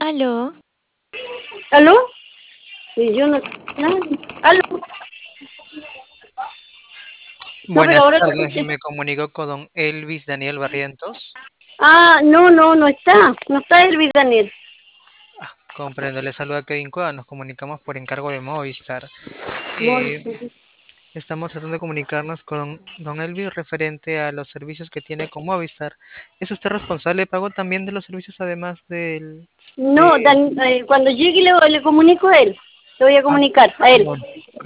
Aló, ¿Aló? Y yo no... no, ¿aló? No, pero Buenas ahora lo tardes, escuché. me comunico con don Elvis Daniel Barrientos. No, no, no está Elvis Daniel. Comprendo, le saluda Kevin Cueva, nos comunicamos por encargo de Movistar. Mol- Eh, Estamos tratando de comunicarnos con don Elvis referente a los servicios que tiene con Movistar. ¿Es usted responsable de pago también de los servicios además del... No, de... cuando llegue le comunico a él. Le voy a Ah, comunicar a él. con,